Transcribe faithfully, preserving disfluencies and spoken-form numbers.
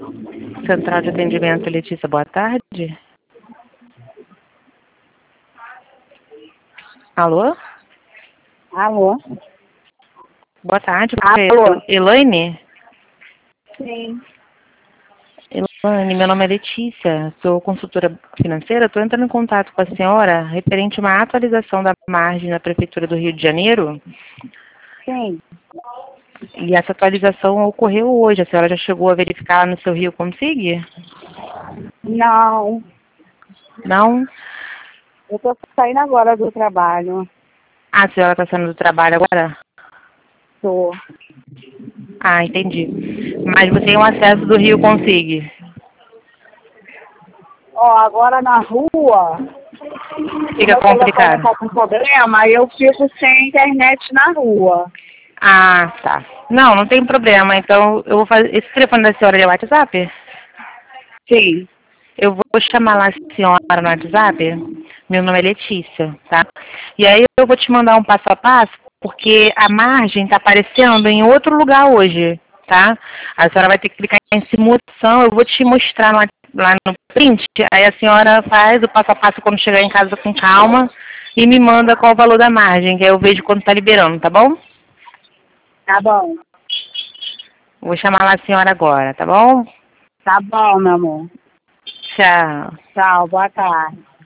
Central de Atendimento, Letícia, boa tarde. Alô? Alô? Boa tarde, Alô? Elaine? Sim. Elaine, meu nome é Letícia, sou consultora financeira, estou entrando em contato com a senhora referente a uma atualização da margem na Prefeitura do Rio de Janeiro. Sim. E essa atualização ocorreu hoje, a senhora já chegou a verificar no seu Rio Consig? Não. Não? Eu tô saindo agora do trabalho. Ah, a senhora está saindo do trabalho agora? Tô. Ah, entendi. Mas você tem o acesso do Rio Consig? Ó, agora na rua, Fica meu telefone complicado. tá com problema, eu fico sem internet na rua. Ah, tá. Não, não tem problema. Então, eu vou fazer... Esse telefone da senhora é o WhatsApp? Sim. Eu vou chamar lá a senhora no WhatsApp. Meu nome é Letícia, tá? E aí eu vou te mandar um passo a passo, porque a margem está aparecendo em outro lugar hoje, tá? A senhora vai ter que clicar em simulação, eu vou te mostrar no, lá no print, aí a senhora faz o passo a passo quando chegar em casa com calma e me manda qual o valor da margem, que aí eu vejo quando tá liberando, tá bom? Tá bom. Vou chamar lá a senhora agora, tá bom? Tá bom, meu amor. Tchau. Tchau, boa tarde.